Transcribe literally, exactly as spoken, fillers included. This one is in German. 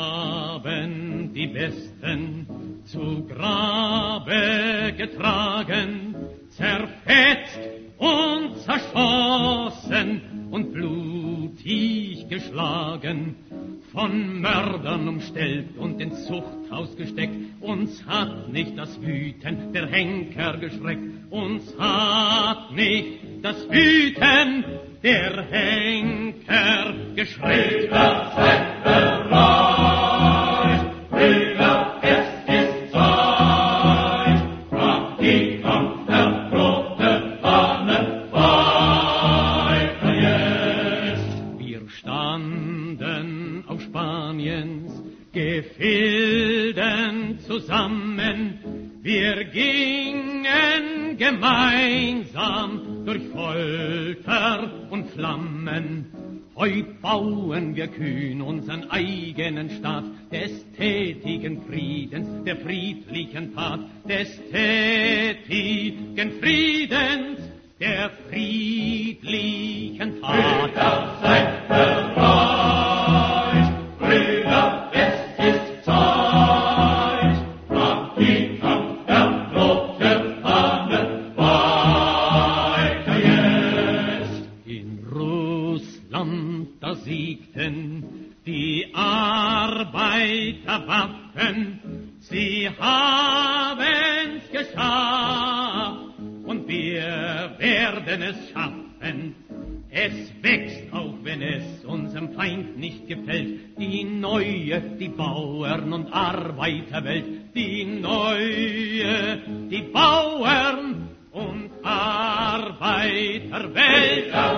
haben die Besten zu Grabe getragen, zerfetzt und zerschossen und blutig geschlagen, von Mördern umstellt und ins Zuchthaus gesteckt. Uns hat nicht das Wüten der Henker geschreckt, uns hat nicht das Wüten der Henker geschreckt. Brüder, seid bereit, Brüder, es ist Zeit, macht die kampferprobe Fahne weiter jetzt. Wir standen auf Spaniens Gefilden zusammen, wir gingen gemeinsam durch Folter und Flammen. Heut bauen wir kühn unseren eigenen Staat, des tätigen Friedens, der friedlichen Tat, des tätigen Friedens, der friedlichen Tat. Brüder, seid bereit, Brüder, es ist Zeit, macht die kampferprobe Fahne weiter jetzt. In Russland, da siegten die Arbeiterwaffen, sie haben's geschafft und wir werden es schaffen. Es wächst, auch wenn es unserem Feind nicht gefällt, die neue, die Bauern- und Arbeiterwelt, die neue, die Bauern- und Arbeiterwelt.